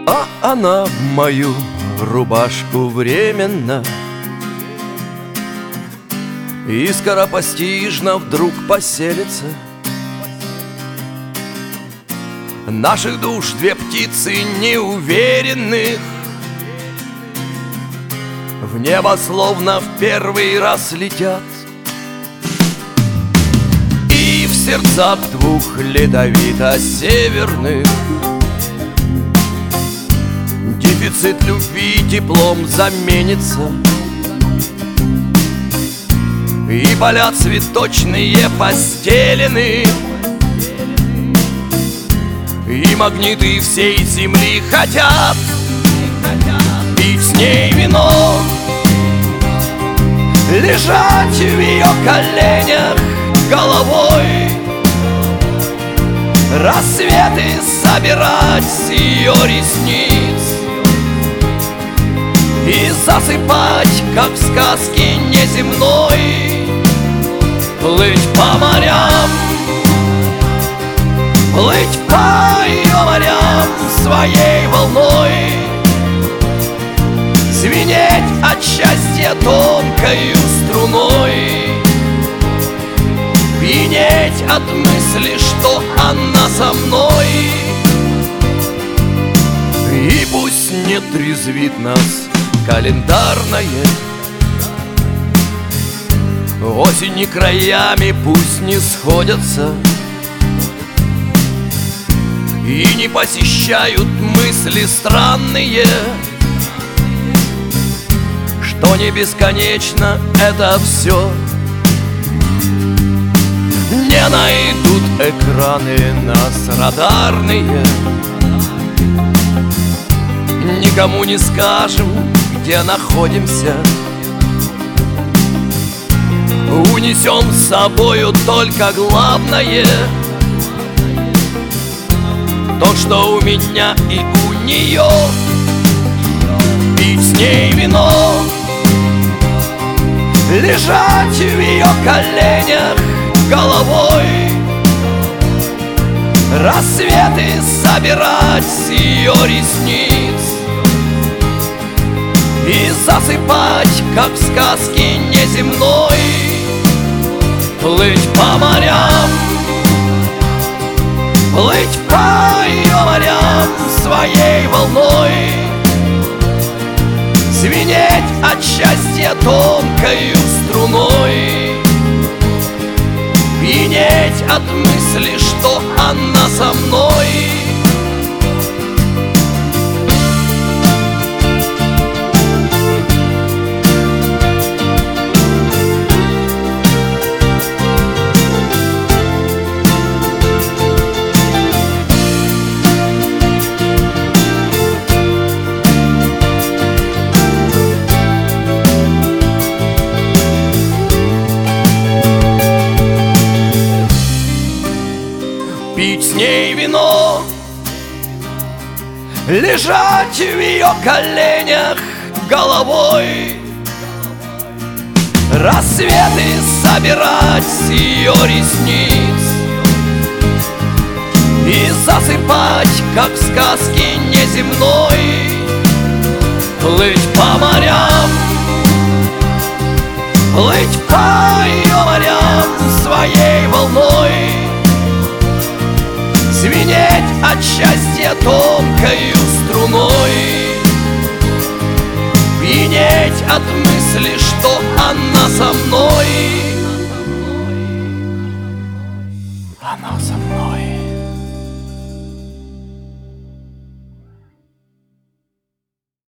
А она в мою рубашку временно и скоропостижно вдруг поселится. Наших душ две птицы неуверенных в небо словно в первый раз летят. И в сердцах двух ледовито-северных дефицит любви теплом заменится. И поля цветочные постелены, и магниты всей земли хотят пить с ней вино, лежать в ее коленях головой, рассветы собирать с ее ресниц и засыпать, как в сказке неземной, плыть по морям, плыть по ее морям своей волной, звенеть от счастья тонкою струной, пьянеть от мысли, что она со мной. И пусть не трезвит нас календарное, осени краями пусть не сходятся, и не посещают мысли странные, что не бесконечно это все. Не найдут экраны нас радарные, никому не скажем, где находимся. Унесем с собою только главное, то, что у меня и у нее. Пить с ней вино, лежать в ее коленях головой, рассветы собирать с ее ресниц и засыпать, как в сказке неземной, плыть по морям, плыть по ее морям своей волной, звенеть от счастья тонкою струной, пьянеть от мысли, что она со мной. Пить с ней вино, лежать в ее коленях головой, рассветы собирать с ее ресниц и засыпать, как в сказке неземной, плыть по морям, плыть по ее морям своей волной, звенеть от счастья тонкою струной, пьянеть от мысли, что она со мной. Она со мной.